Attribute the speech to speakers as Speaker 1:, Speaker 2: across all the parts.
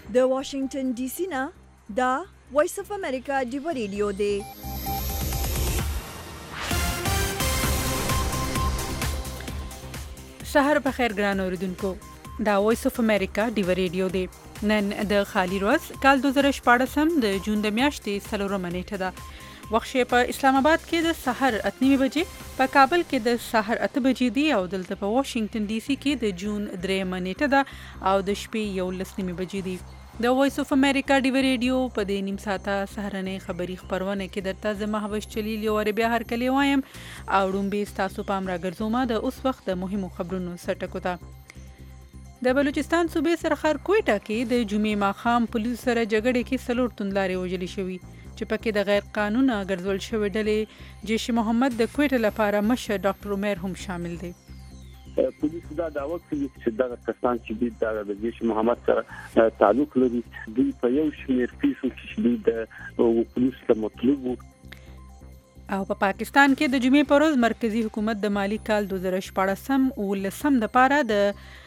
Speaker 1: د واشنگټن ډي سي نه دا وایس اف امریکا ډیو ریډیو دی.
Speaker 2: سحر بخیر ګران اوریدونکو، دا وایس اف امریکا ډیو ریډیو دی. نن د خالی ورځ کال 2014 د جون د میاشتې 4 نیټه ده. وخت په اسلام آباد کې د سحر 8 بجې، په کابل کې د سحر 8 بجې دی او دلته په واشنگټن ډي سي کې د جون 3 نیټه ده او د شپې 11 بجې دی. د وایس اف امریکا ډیو ریډیو په دې نیم ساعته سهارنۍ خبری خبرونه کې درته زما هوس چلیل یو بیا هر کلی وایم او ډومبه تاسو پام راګرځوم د اوس وخت د مهمو خبرونو سرټکو ته. د بلوچستان صوبې سرخار کوټه کې د جمعې ماښام پولیسو سره جګړې کې 4 توندلارې وژل شوي چې پکې د غیر قانونه ګرځول شوی ډلې جیش محمد د کوټه لپاره مشر ډاکټر عمر هم شامل دی.
Speaker 3: پولیس دا دعوت کوي چې دا کسان چې د جیش محمد سره تعلق لري دوی په یو شمېر پیسو کې د پولیس ته مطلوب
Speaker 2: او په پاکستان کې د جمعې پر ورځ مرکزی حکومت د مالی کال 2014 ولسم د پاره د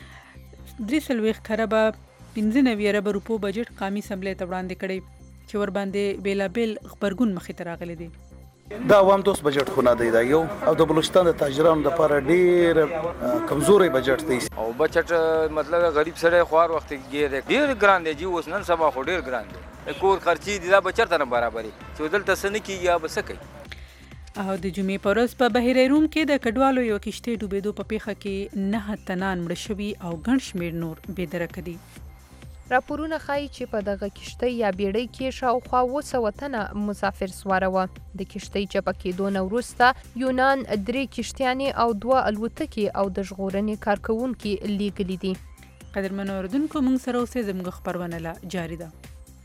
Speaker 2: 3 خرابه 15 ارب روپو بجټ قومي اسمبلی ته وړاندې کړي چې ور باندې بیلابل خبرګون مخې ته راغلي دي.
Speaker 4: دا عوام دوست بجټ خو نه دی دا یو او د بلوچستان د تاجرانو لپاره ډیر کمزوري بجټ دی
Speaker 5: او بجټ مطلب غریب سره خوار وخت کې ډیر ګران دی چې اوس نن سبا خو ډیر ګران دی کور خرچي دی دا بچت نه برابرۍ چې دلته سن کې یا بسکه.
Speaker 2: او د جمعې پر ورځ په بحیره روم کې د کډوالو یو کشته ډوبېدو په پیښه کې 9 تنان مړ شوي او ګڼ شمېر نور بې درکه دي.
Speaker 6: راپورونه ښایي چې په دغه کشتۍ یا بیړۍ کې شاوخوا 200 تنه مسافر سواره وه. د کشتۍ چپه کېدو نه وروسته یونان 3 کشتیانې او 2 الوتکې او د ژغورنې کارکوونکي لیږلي دي.
Speaker 2: قدرمنو اورېدونکو، موږ سره اوسئ، زموږ خپرونه لا جاري ده.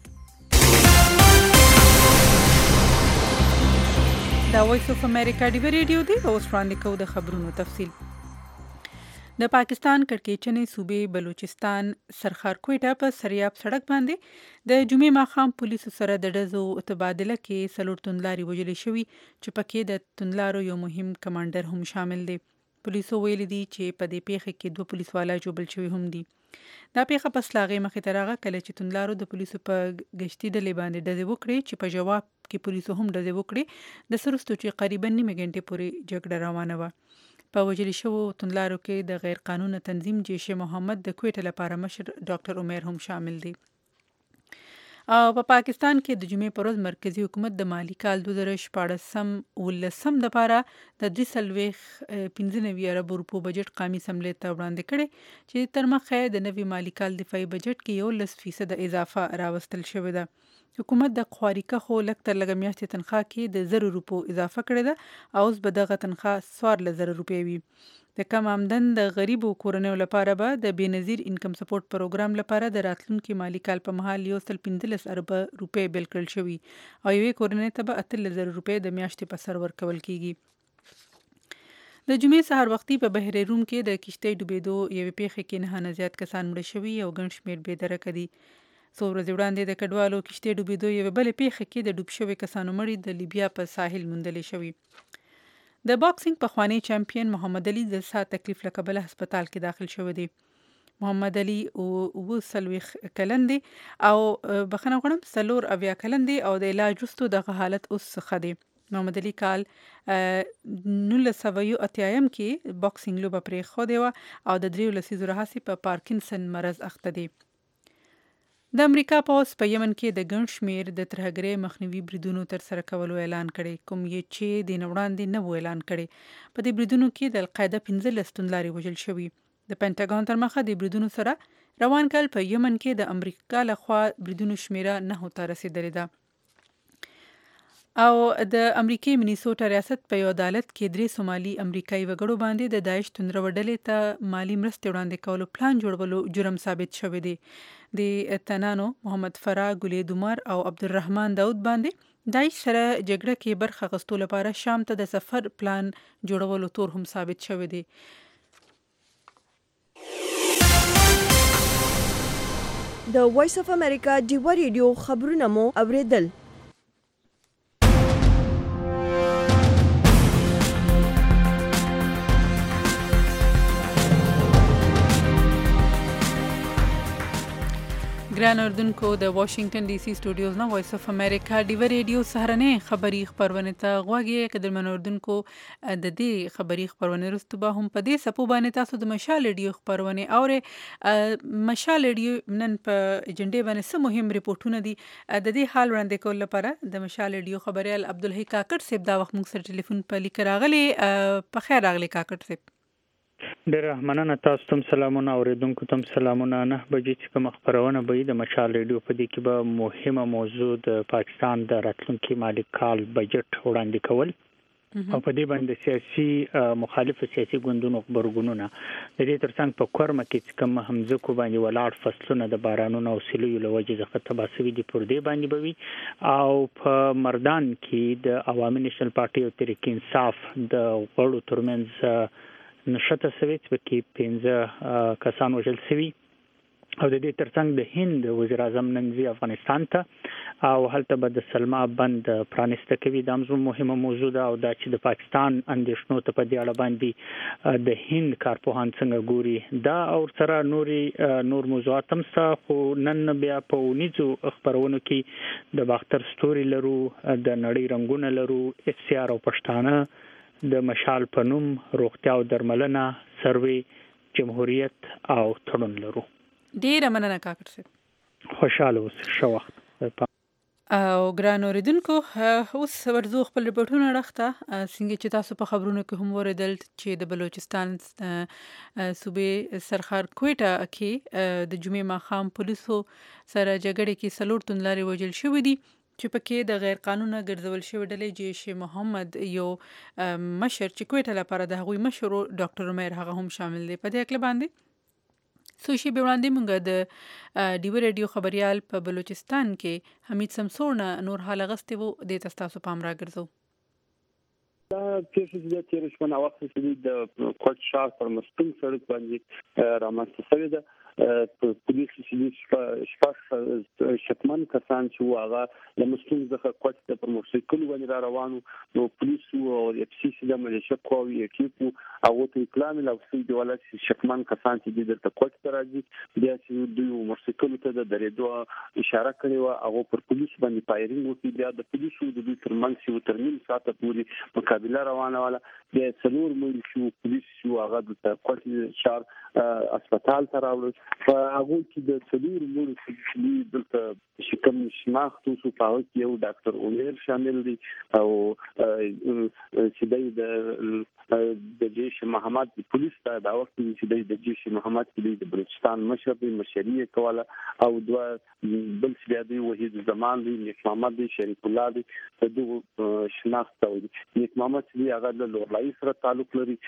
Speaker 2: دا وایس اف امریکا ډیو ریډیو دی او اوس وړاندې کوو د خبرونو تفصیل. د پاکستان کړکېچنې صوبې بلوچستان سرخار کوټه په سریاب سړک باندې د جمعې ماښام پولیسو سره د ډزو تبادله کې 4 توندلارې وژل شوي چې پکې د توندلارو یو مهم کمانډر هم شامل دی. پولیسو ویلي دي چې په دې پیښه کې 2 پولیسوالا ژوبل شوي هم دي. دا پیښه پس له هغې مخې ته راغله کله چې توندلارو د پولیسو په ګشتي ډلې باندې ډزې وکړې چې په جواب کې پولیسو هم ډزې وکړې. د سروستو چې قریبا نیمه غنټې پورې جګړه روانه وه. په وژل شوو توندلارو کې د غیر قانونه تنظیم جیش محمد د کوټه لپاره مشر ډاکټر عمر هم شامل دی. او په پاکستان کې د جمعې پر ورځ مرکزی حکومت د مالی کال 2014 ولسم د لپاره د 315 ارب روپو بجټ قومي اسمبلی ته وړاندې کړي چې تر مخه د نوي مالی کال دفاعي بجټ کې 11% اضافه راوستل شوې ده. حکومت د خواريکه خو لک تر لګ میاشتې تنخواه کې د 0 روپو اضافه کړې ده او اوس به دغه تنخواه 14,000 روپۍ وي. د کم آمدن د غریبو کورنیو لپاره به د بېنظیر انکم سپورټ پروګرام لپاره د راتلونکي مالی کال په مهال 115 ارب روپۍ بیل کړل شوي او یوې کورنۍ ته به 18,000 روپۍ د میاشتې په سر ورکول کیږي. د جمعې سهار وختي په بحیره روم کې د کشتۍ ډوبېدو یوې پیښې کې 9 زیات کسان مړه شوي او ګڼ شمېر بې درکه دي. څو ورځې وړاندې د کډوالو کشتۍ ډوبېدو یوې بلې پیښه کې د ډوب شوي کسانو مړي د لیبیا په ساحل موندلې شوي. د باکسینګ پخوانی چمپیون محمد علي د ساه تکلیف له کبله هسپتال کې داخل شوی دی. محمد علي 29 کلن دی او بخښنه غواړم 4 کلن دی او د علاج وروسته دغه حالت اوس ښه دی. محمد علي کال 1980 کې باکسینګ لوبه پرېښودې وه او د 3 لسیزو راهیسې په پارکینسن مرض اخته دی. د امریکا پوځ په یمن کې د ګڼ شمېر د ترهګرۍ مخنیوي بریدونو ترسره کولو اعلان کړی، کوم یې چې د نه وړاندې نه و اعلان کړی. په دې بریدونو کې د القاعده 15 توندلارې وژل شوي. د پینټاګون تر مخه د بریدونو سره روان کال په یمن کې د امریکا لخوا بریدونو شمیره 9 ته رسیدلې ده. او د امریکای منیسوټا ریاست په یو عدالت کې 3 سومالي امریکایي وګړو باندې د داعش توندرو ډلې ته مالی مرستې وړاندې کولو پلان جوړولو جرم ثابت شوی دی. د تنانو محمد فرا ګلید عمر او عبدالرحمن داود باندې داعش سره جګړه کې برخه اخیستو لپاره شام ته د سفر پلان جوړولو تور هم ثابت شوی دی.
Speaker 1: د وایس اف امریکا ډیو ریډیو خبرونه مو اوریدل.
Speaker 2: ګران اردوونکو د واشنگټن ډي سي سټوډیوز نه وایس اف امریکا ډیو ریډیو سهارنې خبری خبرونه ته غواګي قدرمن اردوونکو د دې خبری خبرونه رستو به هم په دې سپو باندې تاسو د مشال ډیو خبرونه او مشال ډیو نن په ایجنډا باندې سم مهم ریپورتونه دي د دې حال وړاندې کول لپاره د مشال ډیو خبريال عبدالحی کاکړ صاحب دا وخت موږ سره ټلیفون په لیک راغلی په خیر راغلی کاکړ صاحب
Speaker 7: ډیره مننه تاسو ته سلامونه اوریدونکو ته سلامونه. 9 بجې چې کوم خبرونه به د مشال ریډیو په دې کې به مهمه موضوع د پاکستان د راتلونکي مالی کال بجټ وړاندې کول او په دې باندې سیاسي مخالف سیاسي ګوندونو خبرګونونه د دې ترڅنګ په کورمه کې کوم همزکو باندې ولاړ فصلونه د بارانونو او سیلو لوجه ځخه تباسوي دي پر دې باندې بوي او په مردان کې د عوامي نېشنل پارټي او تحریک انصاف د غړو ترمنځ نشته سوي چې 15 کسان وژل شوي او د دې ترڅنګ د هند وزیر اعظم نن ځي افغانستان ته او هلته به د سلما بند پرانسته کوي د موضوع مهمه موضوع ده او دا چې د پاکستان اندیشنو ته په دې اړه باندې د هند کارپوهان څنګه ګوري دا او سره نور موضوعات هم خو نن بیا په ونیزو خبرونو کې د باختر ستوري لرو د نړۍ رنگونه لرو اف سی آر او پښتانه د مشال پنوم روغتیا او درملنه سروي جمهوریت او تړون لرو.
Speaker 2: ډیره مننه کاکړ صاحب
Speaker 7: خوشاله اوسئ ښه وخت
Speaker 2: او ګران اوریدونکو اوس ورزو خپل ریپورتونه راخته څنګه چې تاسو په خبرونو کې هم وریدل چې د بلوچستان صوبې سرخار کوټه کې د جمعې ماښام پولیسو سره جګړه کې سلور توندلاري وژل شوې دي چې پکې د غیر قانوني ګرځول شوی ډلې جیش محمد یو مشر چې کوټه لپاره د هغوی مشر ډاکټر عمر هغه هم شامل دي. په دې اړه باندې سوشي به وړاندې مونږ د ډیو ریډیو خبريال په بلوچستان کې حمید سمسور نور حال غسته وو د تاسو پام راګرځو.
Speaker 3: دا پیښه د تیر شپه وخت چې د کوټ شار پر مستم سړک باندې رامنځته شوې ده پولیس چې شپږ شتمن کسان چې هغه د مستم څخه کوټ ته پر موټرسایکل باندې را روانو نو پولیس او اف سی سي د ملیشیا قوي اکیپو او ته اطلاع ملو چې د ولایت شتمن کسان چې د کوټ ته راځي بیا چې دوی موټرسایکل ته د درېدو اشاره کړې و هغه پر پولیس باندې فایرینګ وکړي بیا د پولیسو د دوی ترمنځ یو ترمیم ساته پوری مقابله روانه ولا بیا څلور مې شو پولیس شو هغه د کوټ شار هسپتال ته راوړل په هغه کې د څلور مور چې دلته شکم شناخت او په یو ډاکټر عمر شامل دي او چې د جیش محمد پولیس ته دا وخت چې د جیش محمد د بلوچستان مشر دی مشري کوله او دوه بل چې دی وحید زمان دی نیک محمد دی شریف الله دی د دوه شناخت او نیک محمد چې هغه د لورلای سره تعلق لري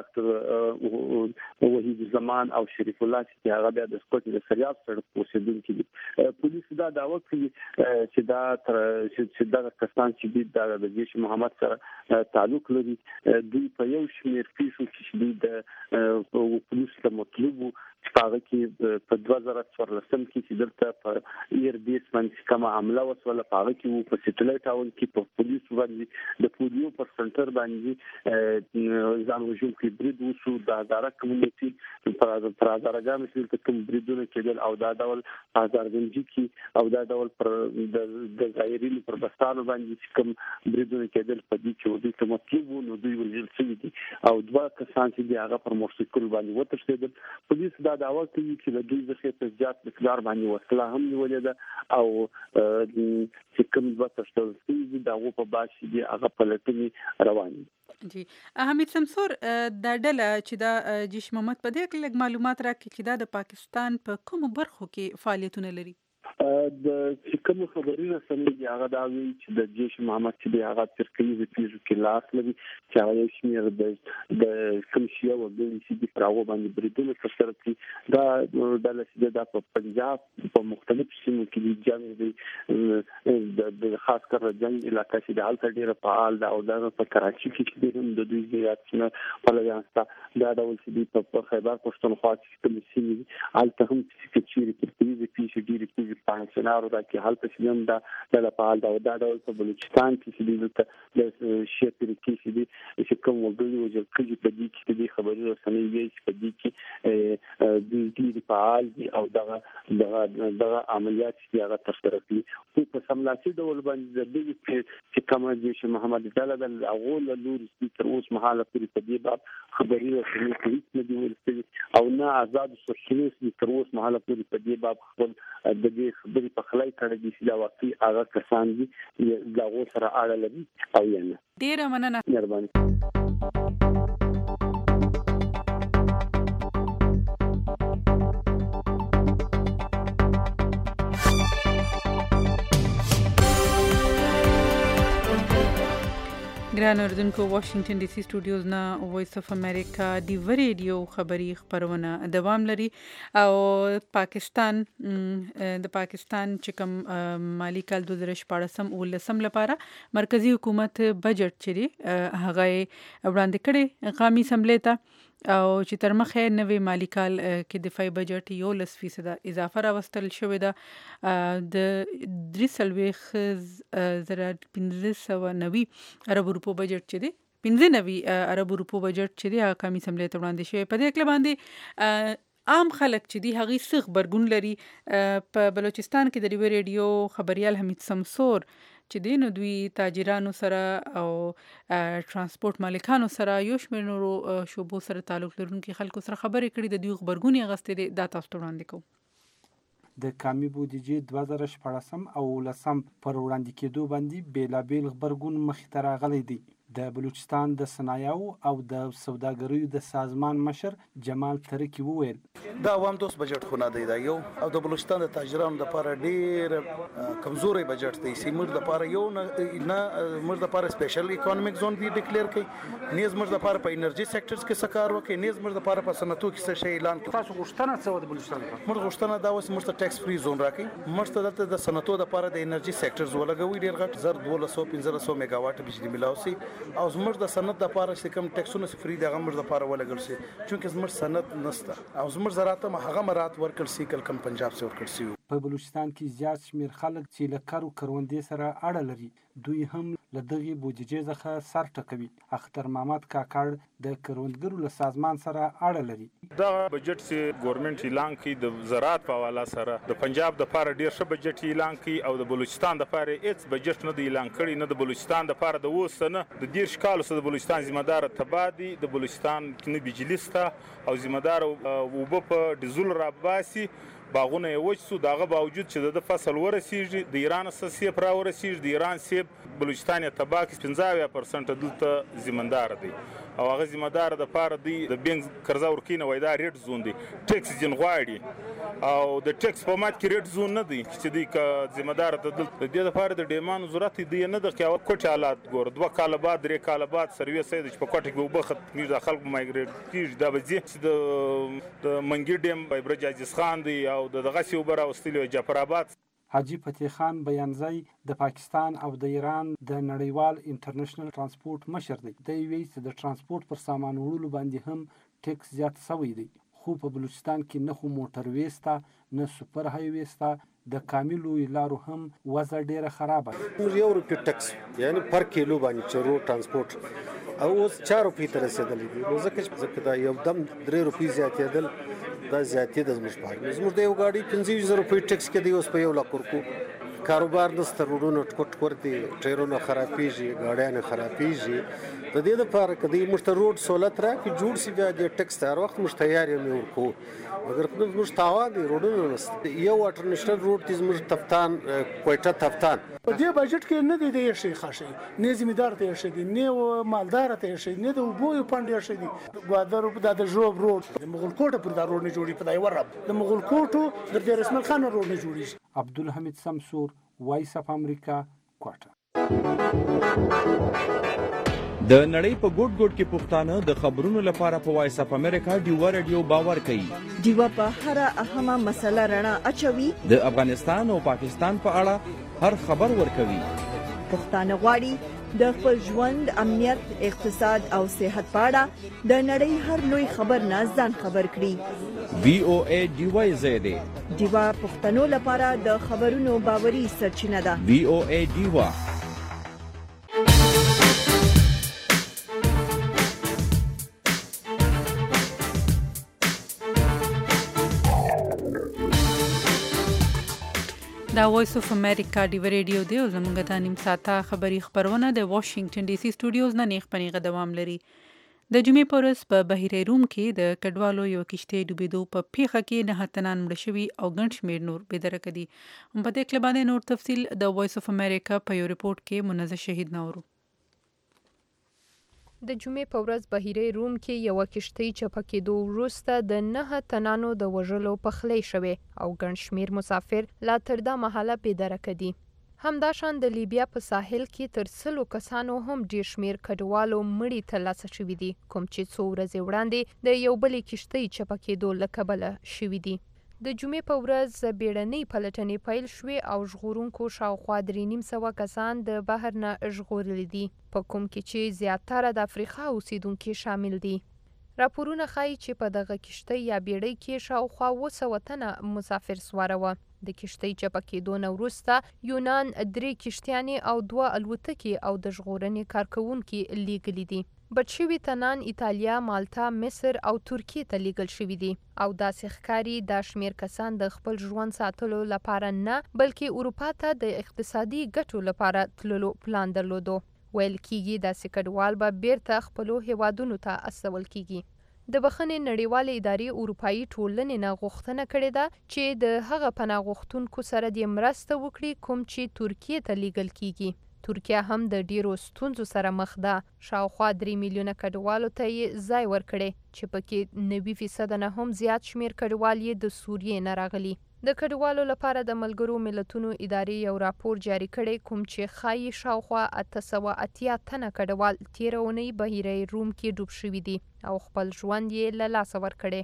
Speaker 3: ډاکټر وحید زمان او شریف الله چې هغه د سکوټ د سریاب سره اوسېدونکي دي. پولیس دا دعوه کوي چې دا کسان چې د جیش محمد سره تعلق لري دوی په یو شمېر پیښو کې د پولیس ته مطلوب هغه کې په 2014 کې چې دلته په ایر بیس باندې کومه عمله وسوله هغه کې په سټلایټ ټاون کې په پولیس باندې د پولیو پر سنټر باندې ځان وژل کې برید وشو د هزاره کمیونټي پر هزارګان چې کوم بریدونه کېدل او دا ډول هزارګنجي کې او دا ډول پر د ظاهري پر بستانو باندې کوم بریدونه کېدل په دې کې دوی ته مطلوب نو دوی وژل شوي دي او دوه کسان چې هغه پر موټرسایکل باندې وتښتېدل. پولیس دا دعوه کوي چې د دوی ځخه په زیات مقدار باندې وسله هم نیولې ده او چې کوم وخت چې دا په باشي دی هغه په لټنی روان دي.
Speaker 2: جی حمید سمسور دا ډله چې دا جیش محمد په دې کې لږ معلومات راکړي چې دا د پاکستان په کومو برخو کې فعالیتونه لري.
Speaker 3: د کوم خبرونه سمې دي هغه دا وی چې د جیش محمد چې هغه ترکیه پیژو کې لاس لري چې هغه شمیر د کمشیا او د سی دي پراو باندې بریدونه ترسره کړي دا د لسیده د پنجاب په مختلف سیمو کې د جنگ د خاص کر جنگ علاقې چې د حالت ډیره فعال ده او د په کراچي کې هم د دوی زیاتونه په لږه دا ډول چې په خیبر پښتونخوا کې کوم سیمې الته هم چې چیرې ترکیه پیژو ډیره پاکستانو دا کې حالت سیم دا د فعال دا ډول په بلوچستان کې چې د شیعه کې چې کوم وګړي او ځکه په دې کې د خبري رسنۍ ویل په دې کې د فعال دي او دغه عملیات چې هغه ترسره کړي په سملاسي ډول باندې د دې چې کوم جيش محمد تعالی د اغول لور تر اوس مهاله پوری په دې باب خبري رسنۍ هیڅ نه دی ویل او نه آزاد سرچینې تر اوس مهاله پوری په دې باب خپل د دې خبري په خلای کړي چې دا واقعي هغه کسان دي چې دغه سره اړه لري او یا نه.
Speaker 2: ډیره مننه.
Speaker 3: مهرباني.
Speaker 2: ګران اوریدونکو واشنگټن ډي سي سټوډیوز نه وایس اف امریکا دی ریډیو خبری خبرونه دوام لري او پاکستان چې کوم مالی کال 2014 لپاره مرکزی حکومت بجټ چي هغه وړاندې کړي قومي اسمبلی ته او چې تر مخه نوې مالی کال کې دفاعي بجټ 11% اضافه راوستل شوې ده د 31590 ارب روپو بجټ چې دی 95 ارب روپو بجټ چې دی قومي اسمبلی ته وړاندې شوی په دې کې باندې عام خلک چې دی هغه سخت برګون لري په بلوچستان کې د ریډیو خبريال حمید سمسور چې دین دوی تاجرانو سره او ترانسپورت مالکانو سره یو شمېر نورو شوبو سره تعلق لرونکي خلکو سره خبرې کړي د دوی خبرګونی غستې د تاسو وړاندې کوم.
Speaker 8: د کامی بودیجې 2014 او 2019 پر وړاندې کېدو باندې بیلابیل خبرګون مخې ته راغلی دی. د بلوچستان د صنایعو او د سوداګریو د سازمان مشر جمال ترکی وویل
Speaker 4: دا عوام دوست بجټ خو نه دی دا یو او د بلوچستان د تاجرانو لپاره ډیر کمزوري بجټ دی چې موږ لپاره یو نه موږ لپاره سپیشل اکونومیک زون دی ډیکلیئر کړي نیز موږ لپاره په انرژي سېکټرز کې سکار وکړي نیز موږ لپاره په صنعتو کې څه شی اعلان کړي.
Speaker 8: تاسو غوښتنه څه د بلوچستان
Speaker 4: موږ غوښتنه دا اوس موږ ته ټیکس فری زون راکړي موږ ته دلته د صنعتو لپاره د انرژي سېکټرز ولګوي ډیر غټ 1215 میگاواټ بجلی ملاوي او زموږ د صنعت لپاره چې کوم ټیکسونه فری دغه موږ لپاره ولګل شي چې زموږ صنعت نشته او زموږ زراعت هغه مراد ورکړ شي کله پنجاب څخه ورکړ شي.
Speaker 8: په بلوچستان کې زیات شمیر خلک چې له کروندې سره اړه لري دوی هم له دغه بودیجې څخه سر ټکوي. اختر محمد کاکړ د کروندګرو له سازمان سره اړه لري.
Speaker 9: دا بجټ چې ګورنمنت اعلان کړي د زراعت په حواله سره د پنجاب د لپاره ډیر ښه بجټ اعلان کړي او د بلوچستان د لپاره هیڅ بجټ نه دی اعلان کړي نه د بلوچستان د لپاره د اوس نه د 10 کال سره د بلوچستان ذمہ دار تبادی د بلوچستان کې بجلی ستا او ذمہ دار وب په ډیزل را باسي باغونه وچ سو دغه باوجود چې د فصل ورسیږي د ایران سیب را ورسیږي د ایران سیب بلوچستان تباک 15% دلته ذمہدار دی او هغه ذمہدار د پاره دی د بینګ قرضه ورکینه وای دا ریټ زون دی ټیکس جن غواړي او د ټیکس په مات کې ریټ زون نه دی چې دی ک ذمہدار د دې لپاره د ډیمان ضرورت دی نه د قیاوت کوټ حالات ګور 2 کال بعد 3 کال بعد سرویس سید په کوټ کې وبخت میږي د خلکو مایګریټ کیږي دا به د منګی ډیم برج عزیز خان دی او دغه سی وبره واستلو جعفر آباد.
Speaker 8: حاجی فتح خان بیانزی د پاکستان او د ایران د نړیوال انټرنیشنل ترانسپورت مشر دی. د وی چې د ترانسپورت پر سامان وړلو باندې هم ټیکس زیات شوی دی خو په بلوچستان کې نه خو موټر ویستا نه سوپر های ویستا د کاملو لارو هم وضع ډیره خرابه ده.
Speaker 10: یو روپی ټیکس یعنی پر کیلو باندې چې روډ ترانسپورت او اوس 4 روپی تر رسیدلی دی نو ځکه دا یو دم 3 روپی زیاتېدل دا زیاتې د زموږ په زموږ د یو غاډي 15,000 روپۍ ټیکس کې دی اوس په 1 لک ورکو کاروبار نشته روډونه ټکټ ورته ټایرونه خرابېږي ګاډیانه خرابېږي د دې لپاره کدی مشته روډ سہولت را کې جوړ سی بیا د ټیکس هر وخت مشته تیار یم ورکو اگر په موږ تاوان دی روډونه نشته یو انټرنیشنل روډ د زموږ تفتان کوټه تفتان
Speaker 11: په دې بجټ کې نه دی د شي خاصه نه ذمہدار ته شي دي نه مالدار ته شي نه د بوې پاندې شي دي ګوادر په د جوب روډ د مغول کوټه پر دا روډ نه جوړي په دای ورب د مغول کوټو د رسمل خان روډ نه جوړي.
Speaker 8: عبدالحمید سمسور وایس اف امریکا کوټه.
Speaker 12: د نړۍ په ګوټ ګوټ کې پښتانه د خبرونو لپاره په وایس اف امریکا ډیوا ریډیو باور کوي.
Speaker 1: ډیوا په هر اهمه مسله رڼا اچوي.
Speaker 12: د افغانستان او پاکستان په اړه هر خبر ورکوي.
Speaker 1: پښتانه غواړي د خپل ژوند، امنیت، اقتصاد او صحت په اړه د نړۍ هر لوی خبر نه ځان خبر کړي.
Speaker 12: VOA ډیوا زیاده
Speaker 1: ډیوا پښتنو لپاره د خبرونو باوري سرچینه ده.
Speaker 12: VOA ډیوا.
Speaker 2: دا وایس اف امریکا ډیو ریډیو دی او زموږ د نیم ساعته خبری خبرونه د واشنگټن ډي سي سټوډیوز نه نیغ پنیغه دوام لري. د جمعې په ورځ په بحیره روم کې د کډوالو یو کشتۍ ډوبېدو په پیښه کې 9 تنان مړه شوي او ګڼ شمېر نور بېدرکه دي. په دې کله باندې نور تفصیل د وایس اف امریکا په یو ریپورت کې منزه شهید نورو.
Speaker 6: د جمعې په ورځ بحیره روم کې یو کشتۍ چپه کېدو وروسته د 9 تنانو د وژلو پخلی شوی او ګڼ شمېر مسافر لا تر دا مهاله بېدرکه دي. همداشان د لیبیا په ساحل کې تر 100 کسانو هم ډېر شمېر کډوالو مړي ترلاسه شوي دي، کوم چې څو ورځې وړاندې د یو بلې کشتۍ چپه کېدو له کبله شوي دي. د جمعې په ورځ بیړنۍ پلټنې پیل شوې او ژغورونکو شاوخوا 3,500 کسان د بحر نه ژغورلي دي، په کوم کې چې زیاتره د افریقا اوسیدونکي شامل دي. راپورونه ښایي چې په دغه کشتۍ یا بیړۍ کې شاوخوا 200 تنه مسافر سواره وه. د کشتۍ چپه کېدو نه وروسته یونان 3 کشتیانې او 2 الوتکې او د ژغورنې کارکوونکي لیږلي دي. بچ شوي تنان ایتالیا، مالټا، مصر او ترکیې ته لیږل شوي دي او داسې ښکاري دا شمېر کسان د خپل ژوند ساتلو لپاره نه بلکې اروپا ته د اقتصادي ګټو لپاره تللو پلان درلودو. ویل کېږي داسې کډوال به بیرته خپلو هیوادونو ته استول کېږي. د بخښنې نړیوالې ادارې اروپایي ټولنې نه غوښتنه کړې ده چې د هغه پناه غوښتونکو سره دې مرسته وکړي کوم چې ترکیې ته لیږل کېږي. ترکیه هم د ډیرو ستونزو سره مخ ده. شاوخوا 3 میلیونه کډوالو ته یې ځای ورکړی چې پکې 90% نه هم زیات شمېر کډوال یې د سوریې نه راغلي. د کډوالو لپاره د ملګرو ملتونو ادارې یو راپور جاری کړی کوم چې ښایي شاوخوا 880 تنه کډوال تېره اونۍ بحیره روم کې ډوب شوي دي او خپل ژوند یې له لاسه ورکړی.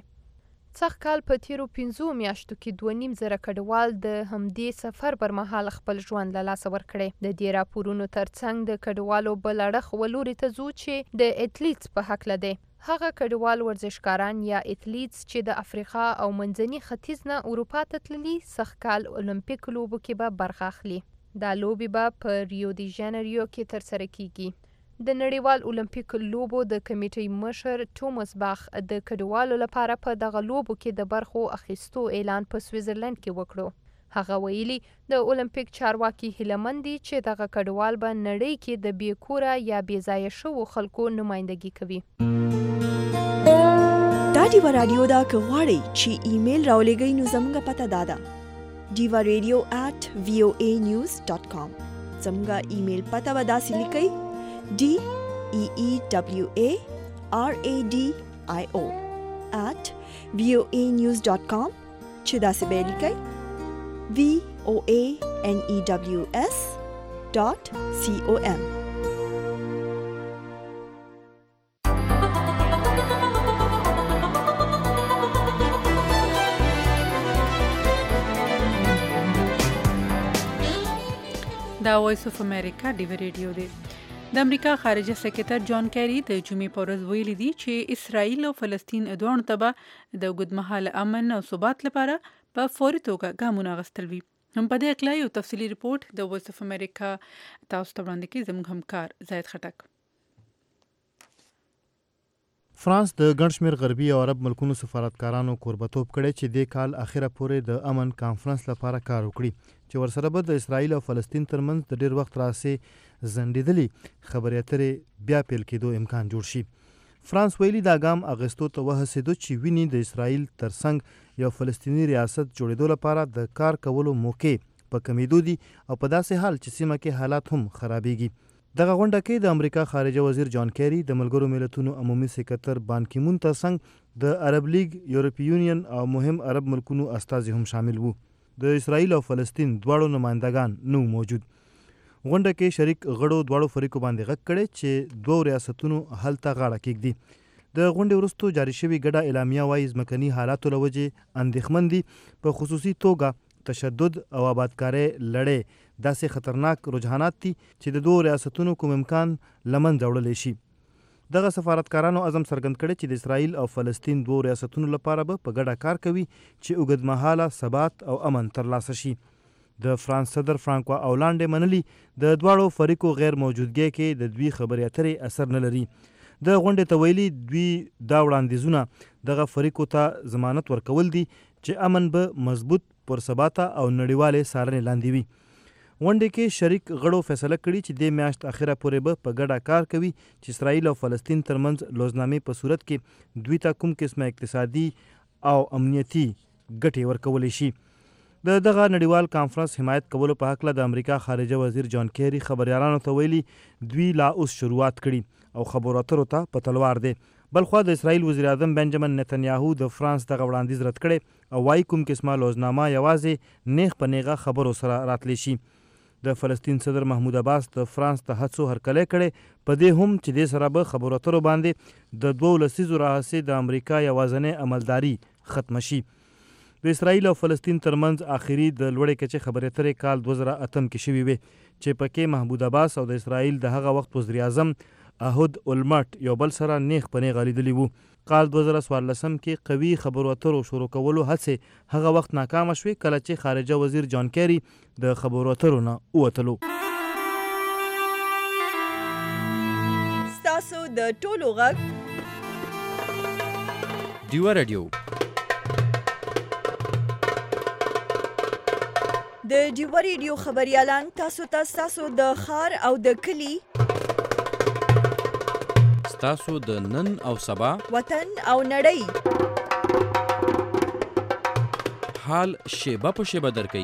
Speaker 6: سږ کال په تیرو 5 میاشتو کې 2,500 کډوال د همدې سفر پر مهال خپل ژوند له لاسه ورکړی. د دې راپورونو ترڅنګ د کډوالو بل اړخ ولوري ته ځو چې د ایتلیټس په هکله دی. هغه کډوال ورزشکاران یا ایتلیټس چې د افریقا او منځني ختیځ نه اروپا ته تللي سږ کال اولمپیک لوبو کې به برخه اخلي. دا لوبې به په ریو دی جانیرو کې ترسره کیږي. د نړیوال اولمپیک لوبو د کمیټې مشر توماس باخ د کډوالو لپاره په دغه لوبو کې د برخو اخیستو اعلان په سویټزرلند کې وکړو. هغه ویلي د اولمپیک چارواکي هیلهمند دي چې دغه کډوال به نړۍ کې د بې کوره یا بې ځایه شوو خلکو نمایندګي کوي.
Speaker 1: دا ډیوا رادیو دا که غواړئ چې ایمیل راولېږئ نو زموږ پته دا ده diva@voanews.com. زموږ ایمیل پته به داسې لیکئ DEEWARADIO@voanews.com چې داسې به لیکئ VOANEWS.com.
Speaker 2: دا وایس اف امریکا ډیو ریډیو دی. د امریکا خارجه سکرټر جان کیری د جمعې په ورځ ویلي دي چې اسرائیل او فلسطین دواړو ته به د اوږدمهاله امن او ثبات لپاره په فوري توګه ګامونه اخیستل وي. هم په دې اړه یو تفصیلي ریپورت د وایس اف امریکا تاسو ته وړاندې کوي زموږ همکار زاهد خټک.
Speaker 13: فرانس د ګڼ شمېر غربي او عرب ملکونو سفارتکارانو کوربتوب کړی چې د کال اخره پورې د امن کانفرنس لپاره کار وکړي چې ورسره به د اسرائیل او فلسطین ترمنځ د ډېر وخت راهیسې ځنډېدلې خبرې اترې بیا پیل کېدو امکان جوړ شي. فرانس ویلي دا ګام اخیستو ته وهڅېدو چې ویني د اسرائیل ترڅنګ یو فلسطیني ریاست جوړېدو لپاره د کار کولو موقع په کمیدو دي او په داسې حال چې سیمه کې حالات هم خرابېږي. دغه غونډه کې د امریکا خارجه وزیر جان کیری د ملګرو ملتونو عمومي سکرټر بان کی مون ترڅنګ د عرب لیگ، یورپی یونین او مهم عرب ملکونو استازي هم شامل وو. د اسرائیل او فلسطین دواړو نمائندگان نو موجود. غونډه کې شریک غړو دواړو فریقو باندې غږ کړی چې دوه ریاستونو هلته غاړه کېږدي. د غونډې وروسته جاری شوې ګډه اعلامیه وایي ځمکني حالاتو له وجې اندېښمن دي، په خصوصي توګه تشدد او آبادکارۍ لړۍ داسې خطرناک رجحانات دي چې د دوه ریاستونو کوم امکان لمنځه وړلی شي. دغه سفارتکارانو عزم څرګند کړی چې د اسرائیل او فلسطین دوه ریاستونو لپاره به په ګډه کار کوي چې اوږدمهاله ثبات او امن ترلاسه شي. د فرانس صدر فرانکوا اولانډ یې منلي د دواړو فریقو غیر موجودګۍ کې د دوی خبرې اترې اثر نه لري. د غونډې ته ویلي دوی دا وړاندیزونه دغه فریقو ته ضمانت ورکول دي چې امن به مضبوط پرثباته او نړیوالې څارنې لاندې وي. غونډې کې شریک غړو فیصله کړي چې د میاشت اخره پورې به په ګډه کار کوي چې اسرائیل او فلسطین ترمنځ لوزنامې په صورت کې دوی ته کوم قسمه اقتصادي او امنیتي ګټې ورکولی شي. د دغه نړیوال کانفرنس حمایت کولو په هکله د امریکا خارجه وزیر جان کیری خبریالانو ته ویلي دوی لا اوس شروعات کړي او خبرو اترو ته په تلوار دی. بلخوا د اسرائیل وزیر اعظم بنجامین نتنیاهو د فرانس دغه وړاندیز رد کړی او وایي کوم قسمه لوزنامه یوازې نیغ په نیغه خبرو سره راتلی شي. د فلسطین صدر محمود عباس د فرانس ته هڅو هرکلی کړی په دې هم چې دې سره به خبرو اترو باندې د 2 لسیزو راهیسې د امریکا یوازینۍ عملداري ختمه شي. د اسرائیل او فلسطین ترمنځ آخري د لوړې کچې خبرې اترې کال 2008 کې شوي وې چې پکې محمود عباس او د اسرائیل د هغه وخت وزیر اعظم احود اولمرټ یو بل سره نیغ په نیغه لیدلي وو. کال 2014 کې قوي خبرو اترو شروع کولو هڅې هغه وخت ناکامه شوې کله چې خارجه وزیر جان کیری د خبرو اترو نه ووتلو.
Speaker 1: ستاسو د ټولو غږ
Speaker 14: ډیوه رادیو
Speaker 1: د ډیوه ریډیو خبریالان تاسو ته ستاسو د ښار او د کلي
Speaker 14: ستاسو د نن او سبا
Speaker 1: وطن او نړۍ
Speaker 14: حال شیبه په شیبه درکوي.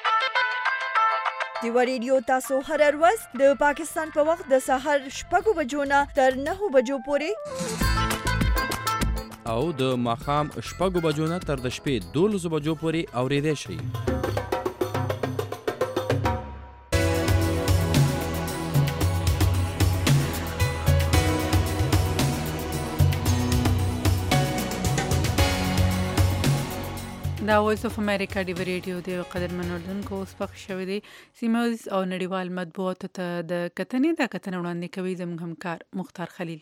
Speaker 1: ډیوه ریډیو تاسو هر ورځ د پاکستان په وخت د سهار 6 بجو نه تر 9 بجو پورې
Speaker 14: او د ماښام 6 بجو نه تر د شپې 12 بجو پورې اورېدای شئ.
Speaker 2: دا وایس اف امریکا ډیوه ریډیو دی. قدرمن اردوونکو اوس پخ شوی دی سیمه او نړیوال مطبوعاتو ته د کتنې وړاندې کوي زموږ همکار مختار خلیل.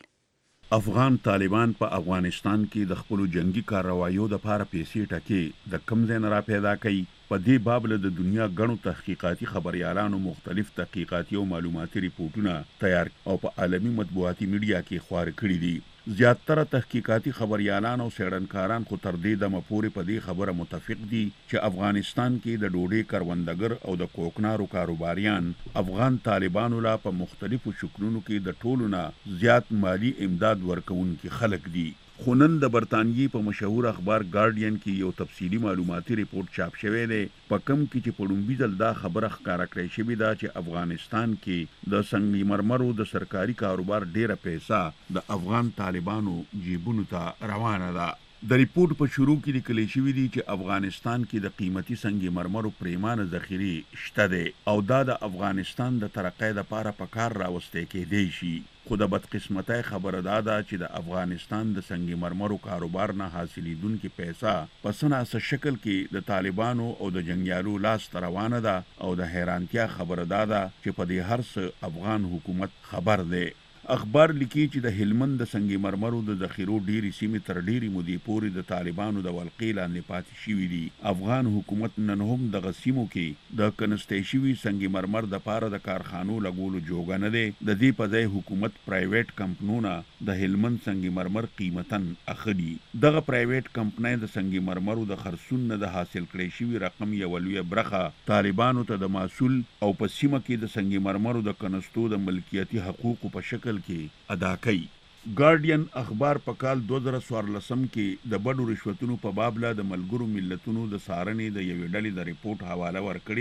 Speaker 15: افغان طالبان په افغانستان کې د خپل جنگي کاروایو د لپاره پیسې ټکي د کم ځای نه را پیدا کوي. په دې باب له د دنیا غنو تحقیقاتي خبريالانو مختلف تحقیقاتي او معلوماتي ریپورتونه تیار او په عالمي مطبوعاتي میډیا کې خپور کړي دي. زیاتره تحقیقاتي خبريالان او څېړنکاران خو تر دې دمه پورې په دې خبره متفق دي چې افغانستان کې د ډوډۍ کروندګر او د کوکنارو کاروباریان افغان طالبانو لا په مختلفو شکلونو کې د ټولو نه زیات مالی امداد ورکوونکي خلک دي. خو نن د برطانیې په مشهور اخبار ګارډین کې یو تفصیلی معلوماتي ریپورت چاپ شوی دی په کوم کې چې په لومړي ځل دا خبره ښکاره کړې شوې ده چې افغانستان کې د سنگ مرمرو د سرکاري کاروبار ډیره پیسه د افغان طالبانو جیبونو ته روانه ده. د ریپورت په شروع کې لیکل شوی دی چې افغانستان کې د قیمتي سنگ مرمرو پریمانه ذخیره شته ده او دا د افغانستان د ترقۍ لپاره په کار راوستل کېدی شي. خو د بدقسمتۍ خبره دا ده چې د افغانستان د سنگ مرمرو کاروبار نه حاصلېدونکي پیسه په سناسه شکل کې د طالبانو او د جنگیالو لاس ته روانه ده او د حیرانتیا خبره دا ده چې په دې هر څه افغان حکومت خبر دی. اخبار لیکي چې د هلمند د سنگ مرمرو د ذخیرو ډېری سیمې تر ډېری مودې پورې د طالبانو د ولقې لاندې پاتې شوي دي. افغان حکومت نن هم دغه سیمو کې د کنسټې شوي سنگ مرمر د پاره د کارخانو لګولو جوګه نه دی. د دې په ځای حکومت پرایویټ کمپنونه د هلمند سنگ مرمر قیمتاً اخلي. دغه پرایویټ کمپنۍ د سنگ مرمرو د خرڅون نه د حاصل کړي شوي رقم یو لویه برخه طالبانو ته د محصول او په سیمه کې د سنگ مرمرو د کنستو د ملکیتي حقوقو په شکل کې ادا کوي. ګارډین اخبار په کال 2014 کې د بډو رشوتونو په باب له د ملګرو ملتونو د څارنې د یوې ډلې د ریپورت حواله ورکړې ده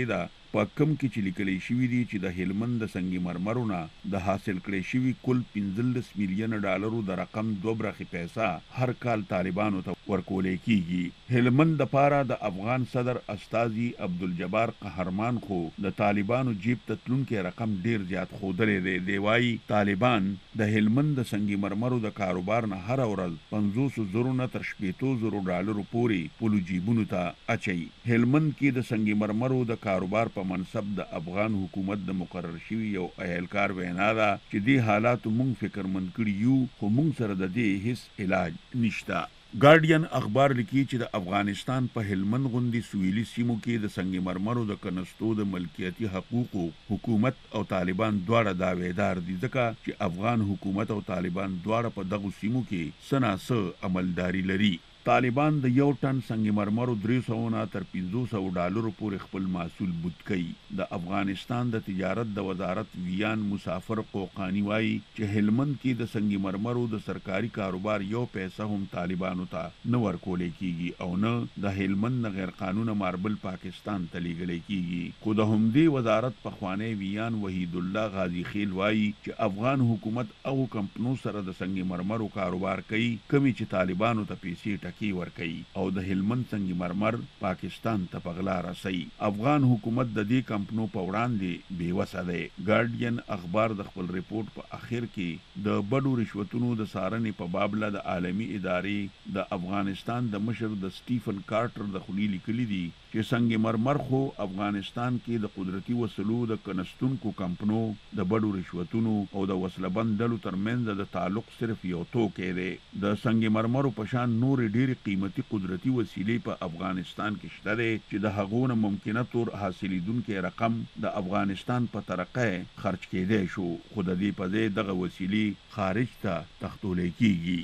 Speaker 15: په کم کې چې لیکلي شوی دی چې د هلمند د سنگ مرمرونه د حاصل کړي شوی کل 15 میلیون ډالرو د رقم 2 برخه پیسې هر کال طالبانو ته ورکول کیږي. هلمند د پاره د افغان صدر استاذي عبدالجبار قهرمان خو د طالبانو جیب ته تلونکي رقم ډیر زیات خودلې دی وایي طالبان د هلمند د سنگ مرمرو د کاروبار نه هر ورځ 500 نه تر 700 ډالرو پورې پولو جیبونو ته اچي. هلمند کې د سنگ مرمرو د کاروبار په منصب د افغان حکومت د مقرر شوی یو اهلکار وینا ده چې دې حالاتو مونږ فکرمند کړي یو خو مونږ سره د دې هیڅ علاج نشته. ګارډین اخبار لیکي چې د افغانستان په هلمند غوندي سویلي سیمو کې د سنگ مرمرو د کنستو د ملکیتي حقوقو حکومت او طالبان دواړه داویدار دي ځکه چې افغان حکومت او طالبان دواړه په دغه سیمو کې سناسه عملداري لري. طالبان د یو ټن سنگ مرمرو 300 نه تر 500 ډالرو پورې خپل محصول بوت کوي. د افغانستان د تجارت د وزارت ویان مسافر قوقانی وایي چې هلمند کې د سنگ مرمرو د سرکاري کاروبار یو پیسه هم طالبانو ته نه ورکول کیږي او نه د هلمند غیر قانوني ماربل پاکستان ته لیږل کیږي. خو د همدې وزارت په خوانی ویان وحید الله غازی خیل وایي چې افغان حکومت او کمپنو سره د سنگ مرمرو کاروبار کوي کمی چې طالبانو ته پیسې کی ورکي او د هلمند سنگ مرمر پاکستان ته پغلا رسي. افغان حکومت د دې کمپنو په وړاندې بیوسه دی. ګارډین اخبار د خپل ریپورت په اخر کې د بډو رشوتونو د سارنې په بابله د عالمی ادارې د افغانستان د مشر د سټیفن کارټر د خولي لیکلي دي چې سنگ مرمر خو افغانستان کې د قدرتي وسلو د کنستونکو کمپنو د بډو رشوتونو او د وسلبند ډلو ترمنځ د تعلق صرف یو توکی دی. د سنگ مرمرو په شان نور ډیر قیمتي قدرتي وسیلې په افغانستان کې شته دي چې د هغونه ممکنه تور حاصلېدونکو رقم د افغانستان په طرقه خرج کېدای شو خو د دې په ځای دغه وسیلې خارج ته تختول کیږي.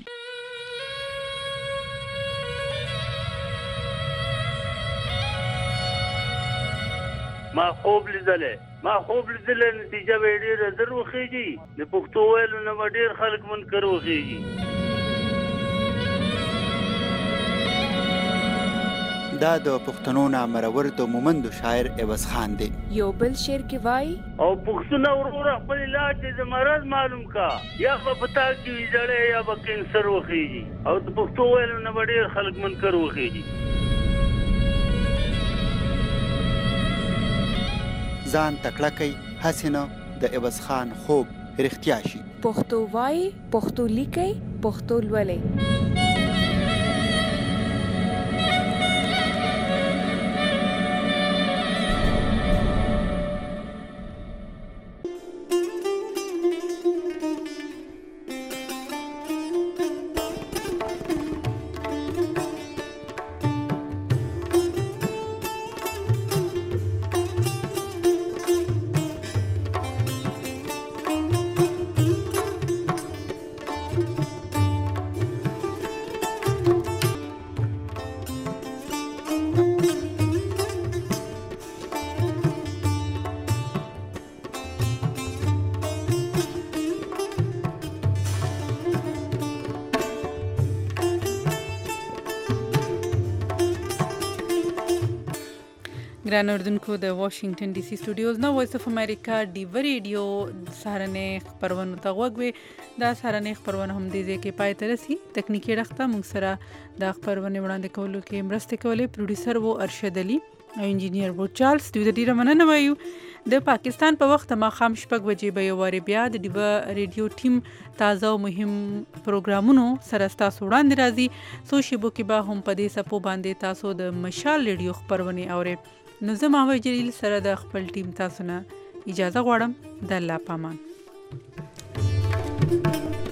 Speaker 16: ما خوب لیدلې نتیجه به ډېره زر وخیږي. د پښتو ویلو نه به ډېر خلک منکر وخیږي.
Speaker 17: دا د پښتنو نامرور د مومندو شاعر عوض خان دی.
Speaker 18: یو بل شعر کې وای
Speaker 16: او پښتون ورور خپل علاج د مرض معلوم کا یا په پتا کې جړې یا په کینسر وخیږي او د پښتو ویلو نه به ډېر خلک منکر وخیږي.
Speaker 17: ځان تکړه کوي هسې نه د عوض خان خوب رښتیا شي.
Speaker 18: پښتو وای پښتو لیکي پښتو لولئ.
Speaker 2: ګران اردوونکو د واشنگټن ډي سي سټوډیوز نو وایس اف امریکا ډیو ریډیو سهارنې خبرونه ته غوږ دا سهارنې خبرونه هم دي چې پای ته رسي. تکنیکی رخته موږ سره د خبرونه وړاندې کولو کې مرسته کولې پروډوسر وو ارشد علي او انجینیر وو چارلز. دوی د ډیره مننه وایو. د پاکستان په وخت ماښام 6 بجې به یو واري بیا د ډیو ریډیو ټیم تازه او مهم پروګرامونو سره تاسو وړاندې راځي. سو شیبو کې به هم په دې سپو باندې تاسو د مشال ریډیو خبرونه اورئ. نو زه ماوی جلیل سره د خپل ټیم تاسو نه اجازه غواړم. د الله پامان.